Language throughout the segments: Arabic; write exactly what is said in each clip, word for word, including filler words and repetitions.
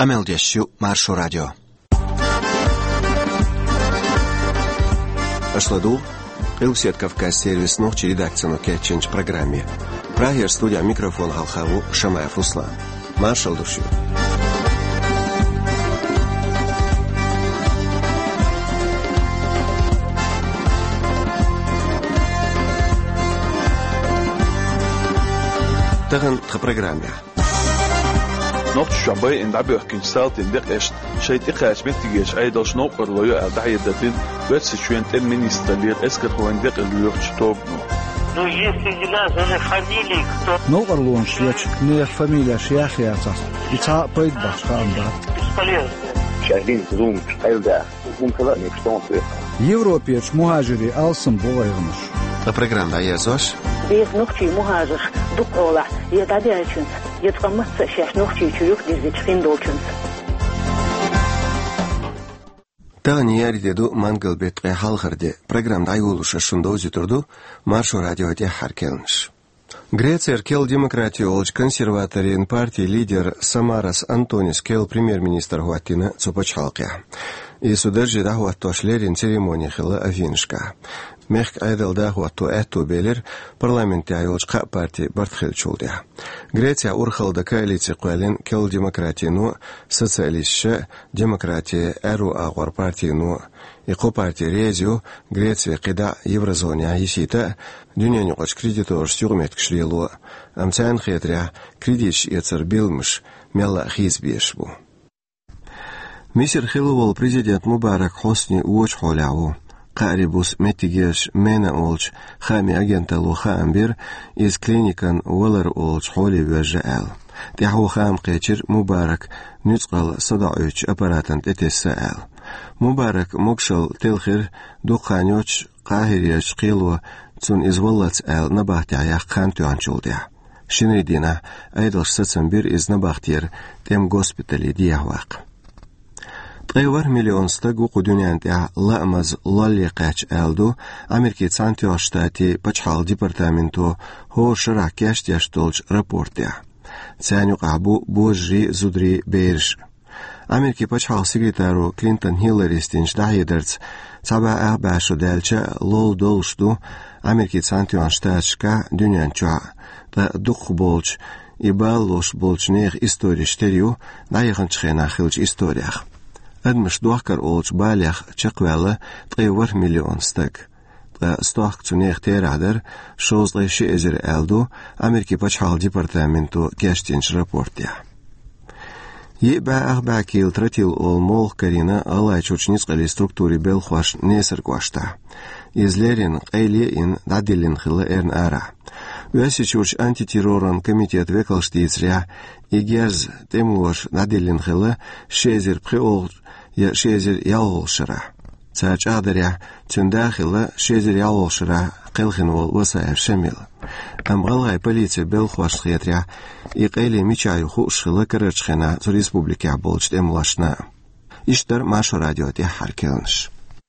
Амелдещу Маршо радио. Ашладу, Илсет Кавказ сервис ночи редакцию Кетченч программе. Прагер студия микрофон Халхаву Шамаев Руслан. Маршал души. Таган в программе. نقطة شعبية إن دعبي أحكي سالت إن دقيش شيء تقاش متجيش أي داش نوقر لو يدعي الدين بس شوين تم منستلير إسكت هو إن دق اللي يحتوبنه. Ну если нас уже фамилии кто? نوقر لون شيء نير فاميليا شيخ يا أساس يتع بيد باش كامدا. Бесполезно. شاهدين زوم أيضا ممكن لا نكتون فيه. يوروبيش مهاجري ألسن بوغيرنش. البرنامج يازوش. بيت نقطي مهاجر دقولة يدعيشن يتقمص شيخ نقطي تيوك ديزيت خندوشن. تغني يردو مانجل بيت غيحال خردي برنامج دايولوش شندوزي تردو Маршо радио те харкелнш. Греция кел демократию олж консерваторин партии лидер Самарас Антонис кел премьер-министр Гуатина Цопачалкя. И судержи да Гуатошлерин церемонии хила Афиншка. Мехк айдал да Гуату эту белер парламенте айолж ка партии Бартхелчулдя. Греция урхалда коалиции куалин кел демократину социалистша демократия эру агвар партину Ико партия Резио, Греция кида еврозоне айсита, дюня нюкач кредитор стюгмет кшлило, амцан хетря кредитш яцер билмш, мела хизбешбу. Мисер хиловал президент Мубарак Хосни уоч холяу, Карибус метигеш мена олч, хами агента лоха амбир, из клиникан уолер олч холи вежаэл. Тяху хам кечер Мубарак нюцкал садауч аппаратант этесаэл. Мубарак мокшал телхир духанёч قاهريش قيلو تون إزولت آل نباهتي عياق خانتو عنشولديا. شنريدينا أيضاش ستسنبير إز نباهتير تيم غوسبيتالي ديهواق. تغيور مليون ستاقو قدونيان ديا لأمز لالي قاچ آلدو أمريكي تسانتيو شتاتي بچحال ديبارتامنتو هو شرع كاش دياشتولج رابورت ديا. تسانيو قعبو بوجري زودري بيرش. أمريكي بچحال سيكريتارو كلينتون هيلاري ستينش داهيدرز Sabah başu delçe lol dolşdu Amerika Santiyon ştaçka dünyança da duq bolç iballoş bolçneh istoriya şteriu dayğın çıxena xilç istoriya. Admış duaqar olç balıq çaqvalı tqevar milyon stak. Da stoq çuneh teradar şozlayşı ezer aldu Amerika Paçhal departamento geçtinç raportya. Еба ахбакил тратил ол мол карина алай чучницкали структуре белхваш несер квашта. Излерин қайлеин дадилин хила эрн ара. Вяси чуч антитерроран комитет векалштицря игерз темуаш дадилин хила шезер пхеол я шезер ялшара. Цач адаря тюндахила шезер ялшара قلخنول وسائر شمل. أم غلغي полиция белхваш خياتريا إقالي ميشايو خوش خلقرش خنا زو ريسبوبليكا بولجت املاشنا. إشتر ماشو راديو دي حركلنش.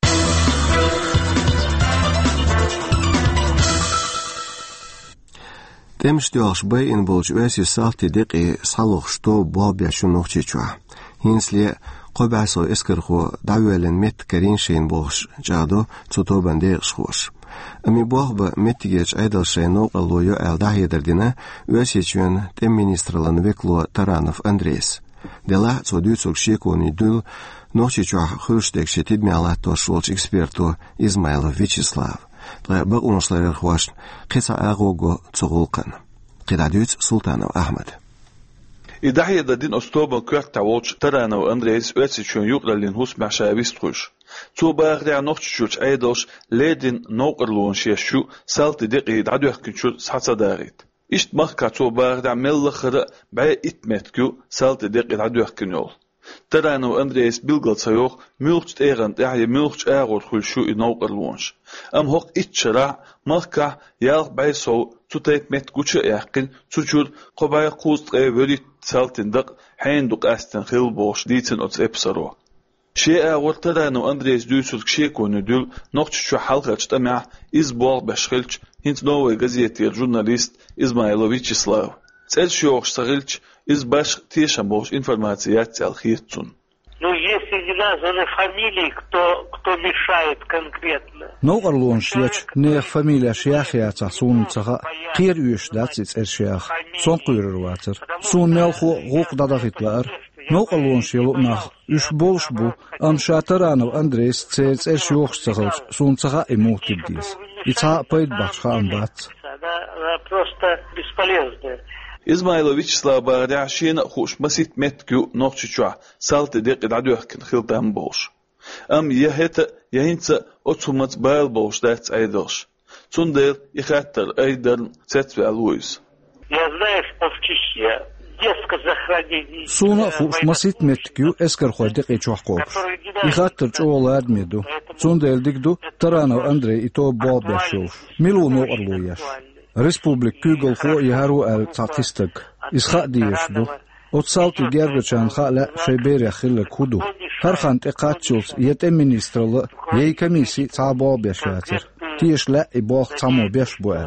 تمشتوش باين بولج واسي سالتي دقي صالوخ شتو بابيا شو نوخشيشوا. هينسلي قبعسو اسكرخو دعوالن مت كرين شين بوغش جادو تسوتو بنديغش خوش. أمي بوغبا متيجيش أيضا شينو اللويو ألداهي دردنا واسيچون تم министрлан векло Таранов Андрейс. Дела цодюцук шекони дул нохчичуах хырштек шетидмяла тошолч эксперту Измайлов Вячеслав. Тра багуношлавер хваш қиса агого цугулкан. Қидадюц Султанов Ахмад. إدعي الدين أستوبا كرت تعوش ترانا وأندريس واتسيشون يقرأ لنهوس مع شابيستخوش. تو باغدع نوختشوش أيضاش ليدين نوقرلون شيشو سالت دقي دعدو يحكيشو سحصة داغيت. إشت مخكا تو باغدع ملخر باي إتمتكو سالت دقي دعدو يحكينيول. ترانا وأندريس بلغل سيوخ ملخت إيغان دعي ملخت آغور خلشو نوقرلونش. أم هوق إتشرع مخكا يالغ باي سو تتايت متكوش يحكين تجور قبايا قوست غيوري سالتين دق حين دق أستن خيل بوش ديتن أتس إبسارو. شيء ورترانو أندريس دوسوك شيكونو دول نقطشو حلقة جتمع إزبوغ بشخلش هنت نووي غزيتي الجورناليست إزمايلو فيتشسلاو. تسأل شيوخ شتغلش из баш тешам бош информация цялхитцун. Ну, если не названы фамилии, кто, кто мешает конкретно. نوغرلون شياش نيخ فاميليا شياخيا تحصون تخا قير يوش داتس إرشياخ صون قير الواتر صون نيلخو غوق دادغيت بار نوغرلون شيلو ناخ يش بولش بو أم شاترانو أندريس تسيز إرشيوخ تخلش صون تخا إموت تبديس يتها بيد بخشا أمبات Она просто бесполезная. إزمايلوفيتش سلاباريا شين خوش مسيت متكو نوتشيشوا سالت ديق دعدوه كن خلطان بوش أم يهت يهنت أتومت بايل بوش دات أيدرش تندر يخاتر أيدر تتفع لويس Я знаю, что в Чечне детское захоронение. سونا خوش مسيت متكو اسكر خو دقي چوحقوب يخاطر چولاد ميدو سون ديل ديكدو ترانو اندري ايتو بوب يشوف ميلو نو ارلوياش ريسبوبليك كوغل خو يهارو ال تاقيستك اسخا ديشدو اوتسالتي جيرغچان خالا شيبيريا خيل كودو هرخان تقاتشوس يت مينسترل يي كميسي تابو بيشاتر تيش لا يبوخ تامو بيش بوال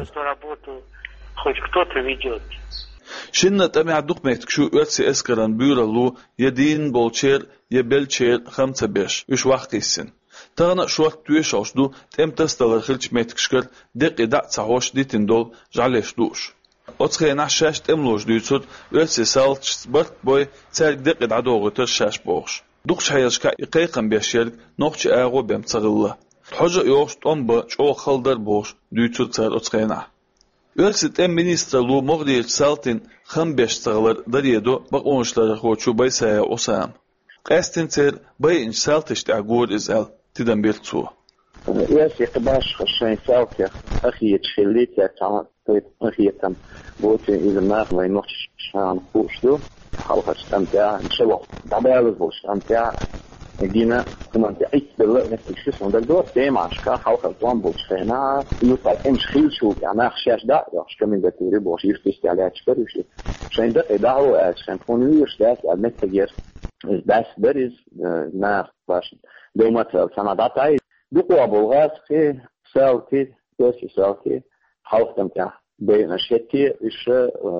Хоть кто-то ведет. شنة تمع دقمت شو أرسي أسكران بيرلو يدين بولشير يبلشير خمسة بيش وش واقعيسن تغنى شو وقت تويشوش دو تم تستغل خلش ميتكشكر دق إداء تسعوش ديتن دول جعليش دوش أتخينا شاش تملوش ديوتود أرسي سالتش برك بوي تارك دق إداء دوغتر شاش بوش دوغش حيرشكا إقايقن بيشيرك نوخش آغو بيمتغل حجة يوش تنبا شو خلدر بوش ديوتود تار أتخينا Örsit em ministrlu mogdiyeç saltin ham beş tağlar daryedo baq onçları xoçu baysaya osam. Qastinter bay inç saltişt agor izal tidan beltsu. يا سي قباش خشين سالك أخي تشليت يا تعال أخي تم بوتي إذا ما ما ينوش شان خوشلو خلق استمتع إن شاء الله دبل بوش استمتع جينا كمان تعيش بالله نفسك شو اسمه ده دور تيم عشكا خلق الطوان بوش هنا يطلع إمش خيل شو يعني خشاش ده يخش كمان ده توري بوش يفتش على أشكال وش شين ده إدعو عشان كونيوش ده المتجر بس بريز ما باش دوما سنة ده تعيش دقوا بلغاس في سالتي دوسي سالتي حاولتم تاع بين الشتي إيش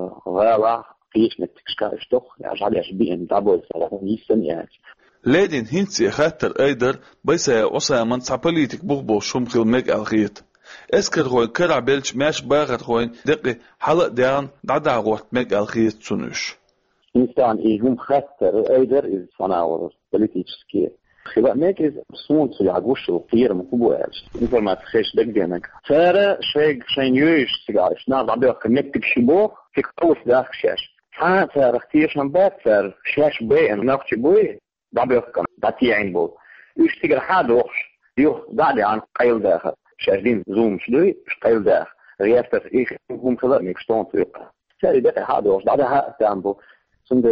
غلا قيش نتكشكا إيش تخ يعني عش بين دابل سالفة يسن يعني لكن هنتي خاطر أيدر بيسا وصا من صابليتك بوغبو شمخل ميك الخيط اسكر خوين كرع بلش ماش باغر خوين دقي حلق ديان دعدا غوت ميك الخيط سنوش إنسان إيهم خاطر أيدر إز فناور بوليتيكسكي خلاص ماك إز صون في عجوش الطير مكبوعش إذا ما تخش دق دينك فارا شيء شيء يوش سجارش نار عبير كنكتب شبوه في قوس داخل شاش ها فار اختيار شنبات فار شاش بين ناقش بوي عبير كم داتي عين بو يوش تقدر حاد وخش يو دعدي عن قيل داخل شاشدين زوم شدوي مش قيل داخل رياستر إيش هم خلاص ميكستون فيقة ساري دقي حاد وخش دعدي ها تامبو سند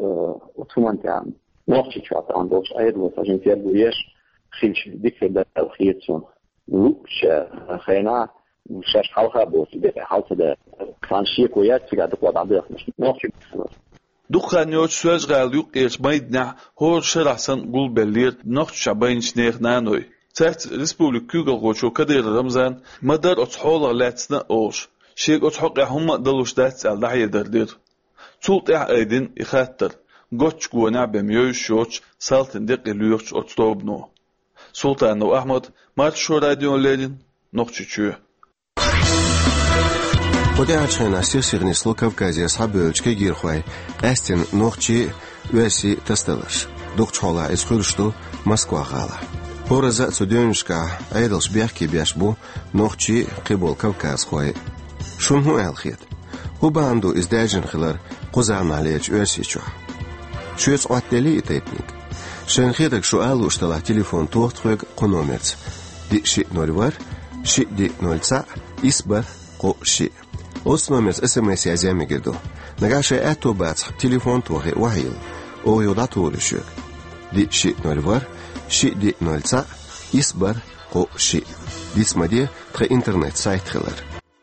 وتمان تام نوخش شاط عندوش أيد وفاجن فيها بويش خيلش ديك ده الخيتون لوش خينا مشاش حلقة بوس ده حالته ده كان شيء كويس في قاعد تقعد عبير مش نوخش دخان يوش سوز قال يوق إيش مايدنا هو شرحسن قول بلير نوخش شبين شنيخ نانوي تحت ريسبوبليك كوغل غوشو كدير رمزان مدار أتحول لاتسنا أوش شيء أتحق هم دلوش داتس على دحية دردير تولت إح أيدين إخاتر قوتش قوانا بميوش شوش سالتن دقي ليوش أتطوبنو سلطان أحمد مارشو راديو ليلين نوخشيشو خودي عشان سيرسيغني سلو كافكازي أصحاب بلجكي جيرخواي أستن نوخشي ويسي تستلش دوخش حولا إسخورشتو مسكوا غالا هورزا تسوديونشكا أيدلش بيحكي بيشبو نوخشي قبول كافكاز خواي شون هو الخيط هو باندو إزداجن خلال قزعن عليك ويسي شو شو يسقط لي تيبنيك شن خيرك شو قالوا اشتغل تليفون توخترق قنومرت دي شيء نورور شيء دي نولتسع إسبر قو شيء أس نومرت اسم اس يزامي جدو نجاش اتو بات تليفون توغي وحيل او يوضعتو لشوك دي شيء نورور شيء دي نولتسع إسبر قو شيء دي اسم دي تخي انترنت سايت خلر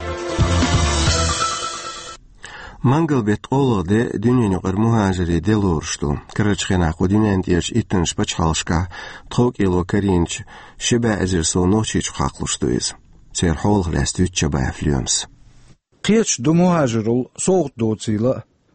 مانجل بيت أولو دي دنيا نقر مهاجري دي لورشتو كرج خناقو دنيا انتيش اتنش بچحالشكا تخوك إلو كرينش شبا أزرسو نوشيش خاقلشتو إز سير حول غلاستو تشبا فليومس قيتش دو مهاجرو صوت دوتيلا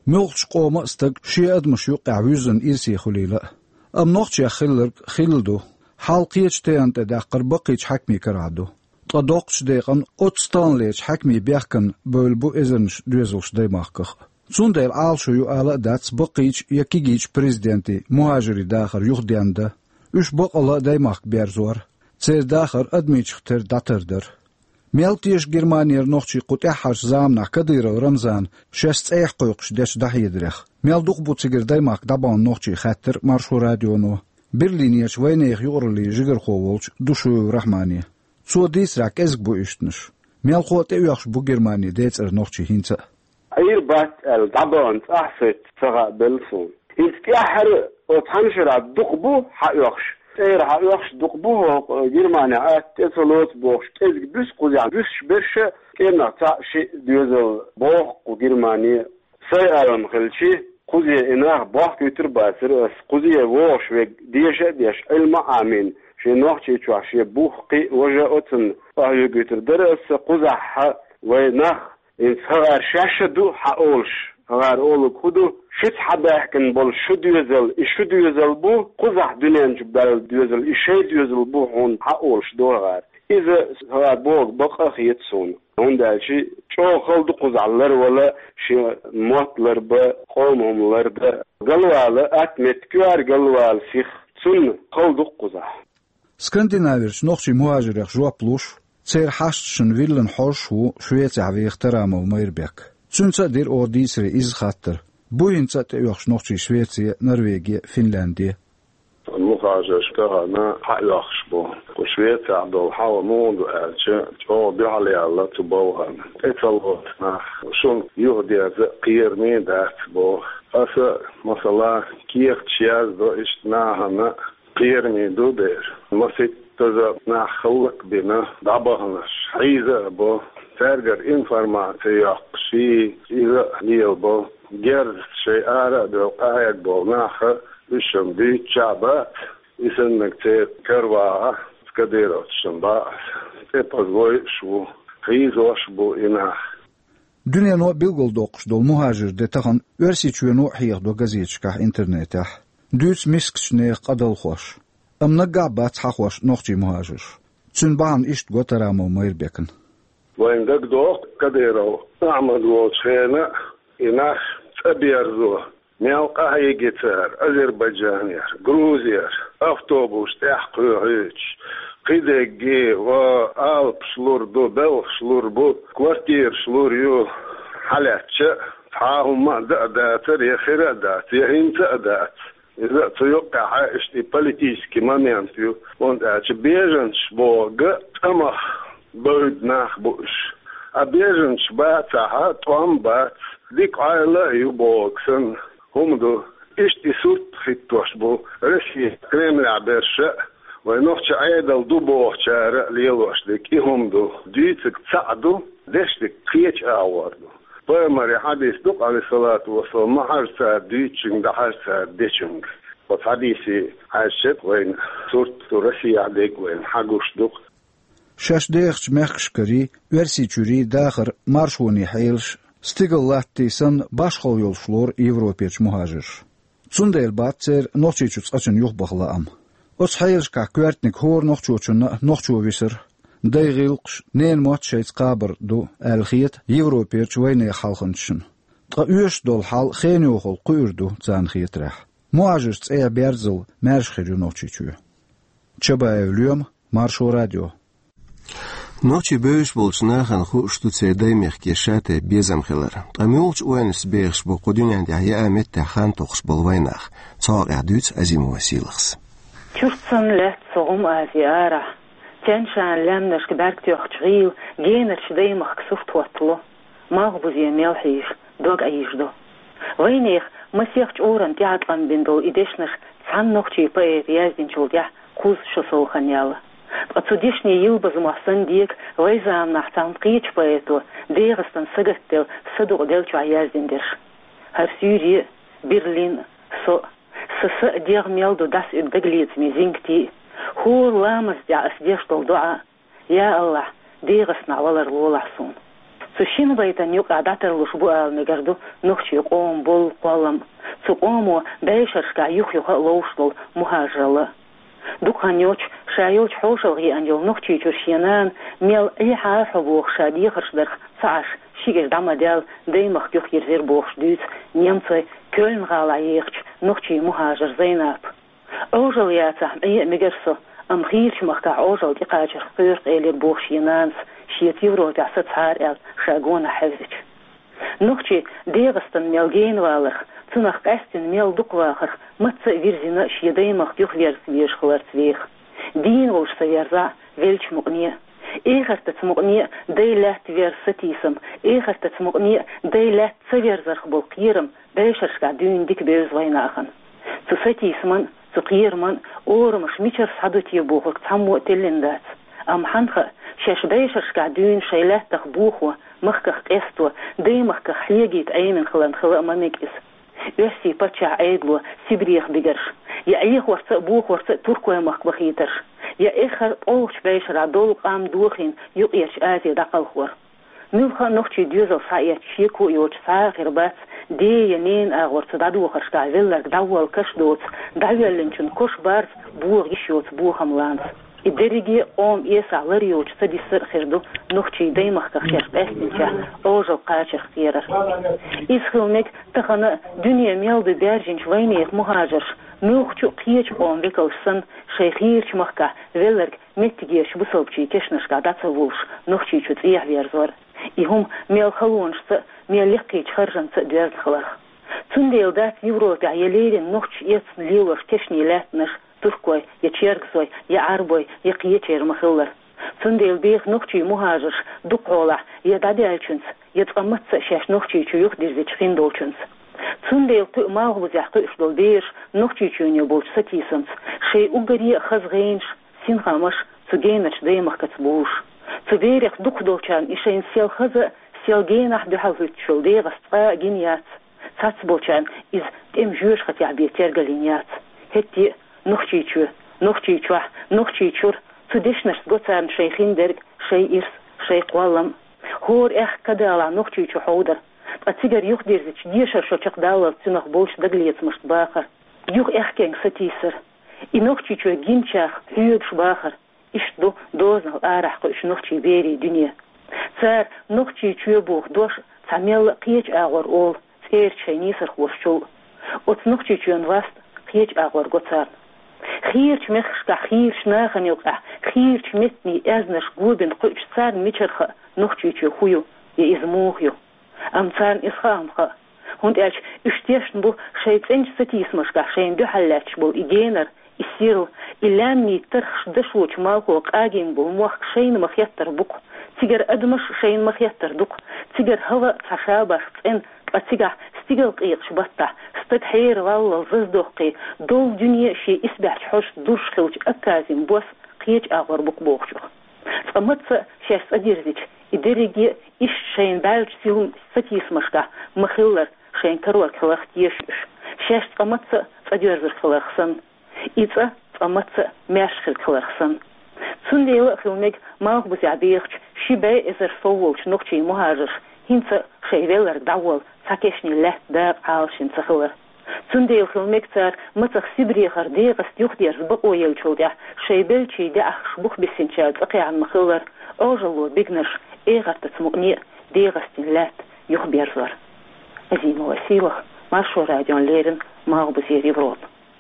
ملخش قوم استق شيء أدمش يقع وزن إرسي خليلة أم نقش يخلر خلدو حالقيش تيانت داقر بقيش حكمي كرادو تدقش ديقن أتستان ليش حكمي بيحكن بولبو إذنش دوزلش ديماقخ سونديل عالشو يو آلا داتس بقيش يكيجيش بريزيدنتي مهاجري داخر يخديانده üç baqala daymaq berzor. Cer daxır admiç xter datırdır. Meltiş Germaniyer noqçi qutahar zamna Kadyrov Ramzan şest ayq qoyqış deş dahiydırıq. Melduq bu çigir daymaq daban noqçi xatır Marşo radionu. Berliniyç vaynayıq yuqrli jigir qovolç duşu Rahmani. Ço disrak ezg bu üstnüş. Mel qote yaxş bu Germaniya deçer noqçi hinça. Ayır bat el daban ahfet sağa belsun. İstihar وتحنشر الدقبو حيوخش سير حيوخش دقبو جرمانيا اتسلوت بوخش كيزك بس قوزي بس برش كينا تا شي ديوزل بوخ وجرمانيا سير مخلشي قوزي اناه بوخ كتر باسر قوزي ووش وك ديش ديش علم امين شي نوخشي تشوا شي بوخ قي وجا اوتن اهيو كتر درس قوزح وينخ ان صغار شاشدو حاولش غار اولو كودو شت حدا يحكن بول شو ديوزل شو ديوزل بو قزح دنيان جبال ديوزل شي ديوزل بو هون حقولش دور غار اذا هو بوق بقى خيتسون هون دالشي شو خلد قزعلر ولا شي موتلر بقومهملر ده قالوا اتمت كوار قالوا سيخ تسون خلد قزح سكندنافيرش نوخشي مهاجر جوا بلوش سير حاشتشن ويلن حوش و شويتي عوي اخترامو ميربك تسونسا دير اورديسري از خاطر بوينسا تيوخش نوخشي شويتسيا نرويجيا فنلنديا المخرج كهنا حيوخش بو وشويتسيا عدو حاول نوندو ألشة جو بيحلي على تبوهن اتلوت نح شون يهدي قيرني دات بو أسا مثلا كيخ تشياز دو اشتناهنا قيرني دو دير مسيت تزا نخلق بنا دابهنش حيزة بو ترجر إنفورماتيا شيء إذا ليلبو جرد شيء أراد وقاعد بوناخه بشم بيت شعبات إسنك تكروا كديرة شنباس تبغى شو خيزوش بو إناه دنيا نوع بيلقول دوقش دول مهاجر دتخن ورسيتشو نوع حيخ دو غازيتشكا إنترنته دوتس مسكش نيق قدل خوش أم نقع بات حخوش نوخجي مهاجر تنبان إشت غوترامو ميربكن وين دقدوق كديرو أعمل وشينا إناخ أبيرزو ميلقا هي جيتار أذربيجانير غروزير أفتوبوس تحقيقيش قيدجي وألب شلور دو بل شلور بو كوارتير شلور يو حالاتش فهم ما دأدات يخير دات يهين تأدات إذا تيوقع إشتي بوليتيسكي مامينتيو وانت أتش بيجنش بوغ تمخ بود نخبوش أبيجنش باتها توام بات ديك عائلة يبوكسن هم دو إشتي سوت خيتوش بو رشي كريم العبرشة وينوخش عيدل دو بوخشارة ليلوش ديك إهم دو ديتك تساعدو ديشتك خيتش أعوردو بأمري حديث دوق عليه الصلاة والسلام محر سار ديتشنج دحر سار ديتشنج وحديثي عاشت وين سورت رشي عديك وين حقوش دوق شاش ديخش مخش كري ورسي تشوري داخر مارشوني حيلش ستيغل لاتيسن باشخول يولشلور يوروبيتش مهاجر تسونديل باتسر نوخشيتش أشن يوخ بخلا أم أش حيلش كا كوارتنك هور نوخشوچن نوخشو ويسر دايغيلقش نين موت شيت قابر دو الخيت يوروبيتش وين خالخنشن تقيوش دول حال خينيوخل قيردو تسان خيت راح مهاجر تسايا بيرزل مارش خيجو نوخشيچو چبا اليوم مارشو راديو نوچي بيش بولشنا خنخو شتوتسي دايميخ كيشاتي بيزم خلر اميولش وينس بيخش بو قدون عندي هي امت تخان توخش بالويناخ صار اعدوت ازيم وسيلخس تشوفن لات صوم ازياره تنشان لامنش كبارك تيوخشغيل جينرش دايمخ كسوفت وطلو ماغبوزي ميلحيش دوغ ايجدو وينيخ مسيخش اورن تيعطلن بندو ايدشنخ تسان نوخشي بايت يازدين شولديح قوز شسو خنيالا أتصدقني يلبز محسن ديك ويزام نحتام قيتش بايتو ديغستن سجتل صدق دلش عيازين ديش هر سوري برلين سو سس ديغ ميلدو داس ادغليت ميزينكتي هو لامس دع اسديش دعاء يا الله ديغسنا ولا رولحسون سشين بيتن يق عادات الوشبوع مجردو نخشي قوم بول قلم سقومو بيشرش كا يخ يخ لوشل مهاجرة دكان يوش شايوش حوشل غي أنجل نخشي ترشينان ميل أي حافة بوخ شادي خرشدرخ سعش شيجر دامدال ديمخ يخ يرزير بوخش دوت نيمتي كلن غالا يخش نخشي مهاجر زيناب أوجل ياتا أي مجرسو أم خيرش مخكا أوجل دقاجر قيرق إلي بوخش ينانس شيتيورو تعسد هار ال شاغونا حفظك نوخشي ديغستن ميلجين والخ تنخ قاستن ميل دوك واخر متس فيرزينا شيداي مخديوخ فيرس بيش خلار تسويخ دين وش سويرزا ويلش مقنية إيخر تتمقنية داي لات فيرستيسم إيخر تتمقنية داي لات سويرزرخ بالقيرم بيشرش قادون ديك بيوز ويناخن تساتيسمن تقيرمن أورمش ميشرس حدو تيبوخك تحمو تلندات أم حنخ شاش بيشرش قاعدين شيلات تخبوخوا مخكخ قستوا دي مخكخ حيجيت أيمن خلان خلاء مميكس يسي باتشع عيدلو سيبريخ بيقرش يا أيخ ورسق بوخ ورسق تركوا مخ بخيترش يا إخر أوش بيشر عدول قام دوخين يقيش آزي دقل خور نوخا نوخشي ديوزل سايت شيكو يوش ساخر بات دي ينين أغور تدادو خرشتا فيلك داول كش دوت داول لنشن كش بارس بوغ يشوت بوخم لانس إدريجي أم يسع لريوش سديسر خردو نخشي دايمخ كخشيش بأستنشا أوجل قاش اختيرر إسخلنك تخنا دنيا ميل ببارجنش وينيخ مهاجرش نوخشو قيش أم بكالسن شيخيرش مخكا ويلرك متجيش بصلبشي كشنشكا داتسوولش نخشي شو تريح ويرزور إهم ميل خلونش ميل لقيش خرجن سدوارد خلخ تنديل دات يوروتع يليرين نخش يتسن ليوش كشني لاتنش تركوي يتشيركسوي يعربوي يقيتشير مخلر تنديل بيخ نخشي مهاجرش دقولا يدادالشنس يتقمتس شاش نخشي شو يخدرزيش خندولشنس تنديل تو ماغوز يحقيش دول بيش نخشي شو نيبولش ستيسنس شي اقري خزغينش سينغامش تجينش ديمخ كتبوش تبيريخ دقدولشان إشين سيل خزا سيل جينح بحوث شو ديغس تقا جينيات تاتسبولشان إز تيم جوش خط يعبير تيرغلينيات هتي نخشي شو نخشي شو نخشي شور تدشنش قطعن شيخين درج شي إرس شي قوالم هور إخ كدالا نخشي شو حودر أتيجر يخ ديرزيش ديشر شو تقدالا تنخ بولش دقليت مشت باخر يخ إخ كينغ ستيسر إي نخشي شو جينشاخ هيوبش باخر إش دو دوزن الآرح قش نخشي بيري دنيا صار نخشي شو بوخ دوش تعمل قيج أغور أول تير شينيسر خوششو أت نخشي شو نواست قيج أغور قطار خيرش مخشتا خيرش ناخن يوقع خيرش متني أزنش قوبن قوش صار ميشرخ نخشي شو خويو يزموخيو أم صار إسخامخ هند أش اشتيشن بو شيطنش ستيسمشكا شين دو حلاتش بو إيجينر السيرو إلامني ترخش دشوش مالكو قاقين بو موخ شين مخيطر بوك تيجر أدمش شين مخيطر دوك تيجر هوا تشابش تن أتيجر ستيجل قيق شبطة استدحير والله ززدوقي دول دنيا شي إسبح حوش دوش خلج أكازين بوس قيج أغور بوك بوخشو فمتس شاس أديرزيش إدريجي إش شين بالج سيلوم ستيسمشكا مخيلر شين كروك خلاخ تيشش شاش فمتس أديرزر خلاخسن إذا فمتس ماشخل خلاخسن تنديل خلنك ماغ بزعبيخش شباي إزر فولش نقشي مهاجرش هنسا شيريلر داول ساكشني لحت داق عالشين سخلر تنديل خلنك تار متخ سيبريخر ديغس يخدير بقو يلشودع شيبلشي داخ شبوخ بسنشاد أقي عن مخلر أوجلو بيقنش إيغر تتمقني ديغس تنلات يخبير زر أزين وسيوخ مارشو راديون ليرن ماغ بزيري برود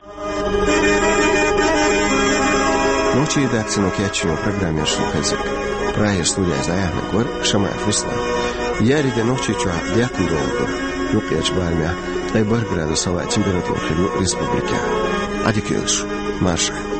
Ночи редакцию кячу программе Шухазик. Прая студия заявна гор Шама Фусла. Я риде ночи чуа дякую долго. Юкьяч бармя. Айбар градусова температура в республике. Адикюш. Марша.